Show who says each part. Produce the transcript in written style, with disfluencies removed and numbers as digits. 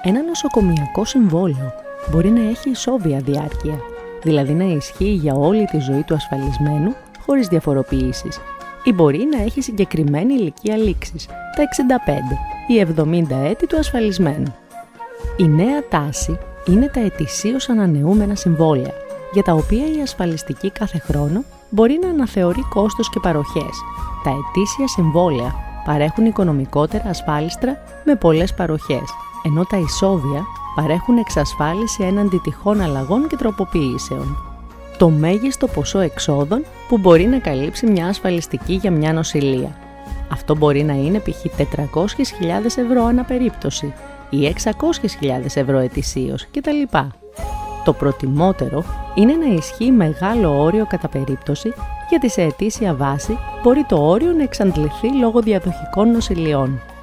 Speaker 1: Ένα νοσοκομιακό συμβόλαιο μπορεί να έχει ισόβια διάρκεια, δηλαδή να ισχύει για όλη τη ζωή του ασφαλισμένου χωρίς διαφοροποιήσεις, ή μπορεί να έχει συγκεκριμένη ηλικία λήξης, τα 65 ή 70 έτη του ασφαλισμένου. Η νέα τάση είναι τα ετησίως ανανεούμενα συμβόλαια, για τα οποία η ασφαλιστική κάθε χρόνο μπορεί να αναθεωρεί κόστος και παροχές. Τα ετήσια συμβόλαια παρέχουν οικονομικότερα ασφάλιστρα με πολλές παροχές, ενώ τα ισόβια παρέχουν εξασφάλιση έναντι τυχόν αλλαγών και τροποποιήσεων. Το μέγιστο ποσό εξόδων που μπορεί να καλύψει μια ασφαλιστική για μια νοσηλεία. Αυτό μπορεί να είναι π.χ. 400.000 ευρώ ανά περίπτωση ή 600.000 ευρώ ετησίως κτλ. Το προτιμότερο είναι να ισχύει μεγάλο όριο κατά περίπτωση, γιατί σε ετήσια βάση μπορεί το όριο να εξαντληθεί λόγω διαδοχικών νοσηλειών.